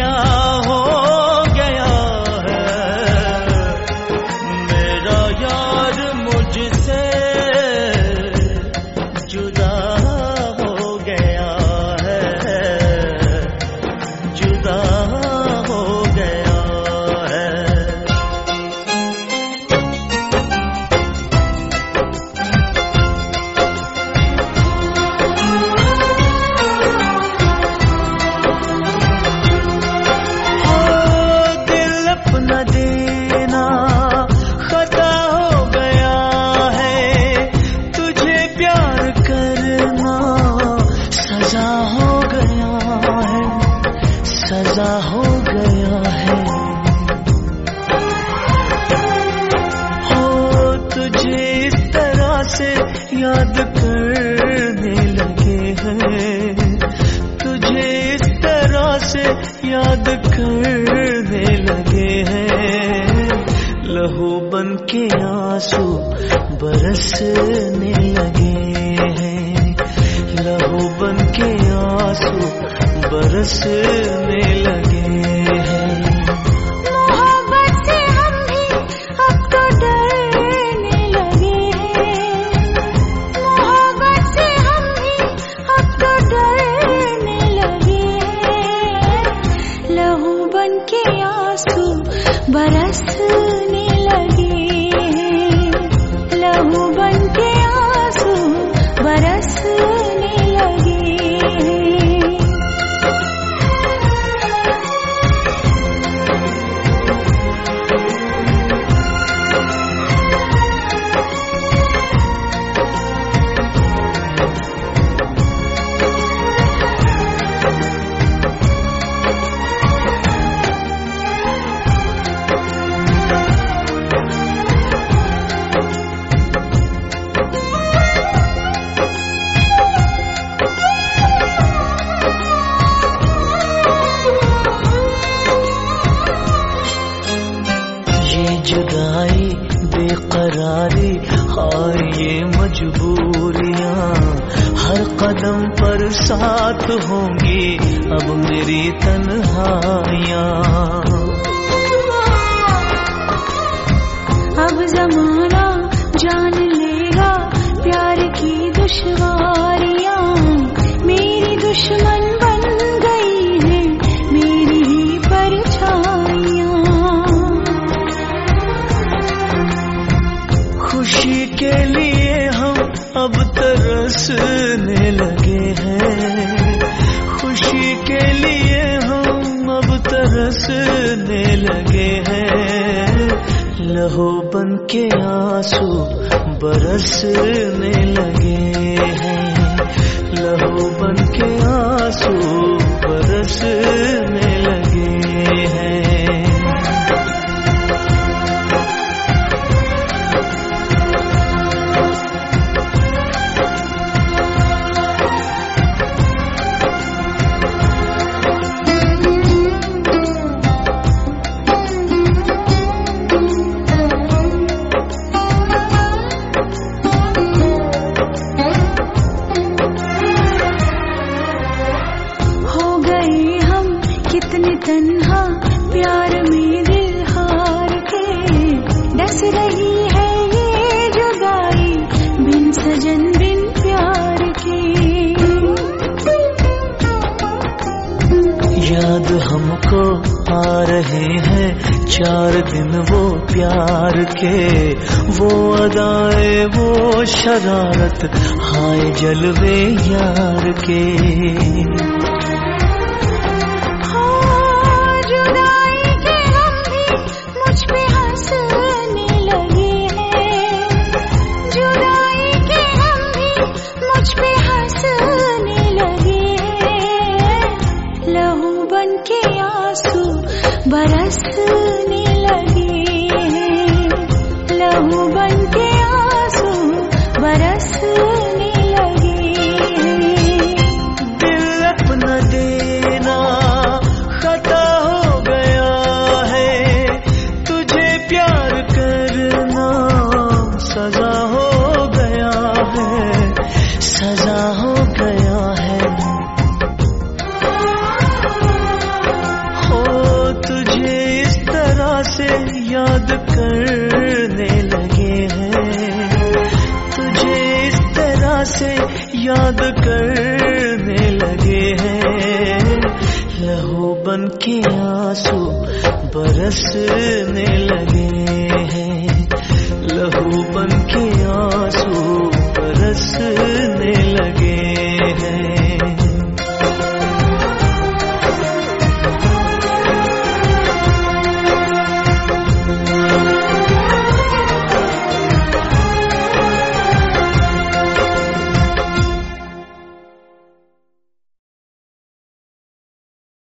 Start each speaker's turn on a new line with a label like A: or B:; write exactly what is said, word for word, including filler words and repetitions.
A: क्या हो गया है, मेरा यार मुझसे जुदा हो गया है, जुदा हो गया है। देना खता हो गया है, तुझे प्यार करना सजा हो गया है, सजा हो गया है। हो तुझे इस तरह से याद करने लगे हैं, तुझे इस तरह से याद करने लगे हैं, लहू बन के आंसू बरसने लगे हैं, लहू बन के आंसू बरसने लगे हैं।
B: बरसने लगे हैं, लहू बन के आंसू बरसने लगे हैं।
A: जुदाई बेकरारी हाय ये मजबूरियां, हर कदम पर साथ होंगी अब मेरी तन्हाइयां।
B: अब जमाना जान लेगा प्यार की दुश्वारियां, मेरी दुश्मन बन गई है मेरी ही परछाइयां।
A: खुशी के लिए हम अब तरसने लगे हैं, खुशी के लिए हम अब तरसने लगे हैं, लहू बन के आंसू बरसने लगे हैं, लहू बन के आंसू बरसने लगे हैं।
B: तन्हा प्यार में दिल हार के, डस रही है ये जुदाई बिन सजन बिन प्यार के।
A: याद हमको आ रहे हैं चार दिन वो प्यार के, वो अदाए वो शरारत हाय जलवे यार के।
B: बरसने लगे हैं, लहू बन के आंसू बरसने लगे हैं।
A: दिल अपना से याद करने लगे हैं, लहू बन के आंसू बरसने लगे हैं, लहू बन के आंसू बरसने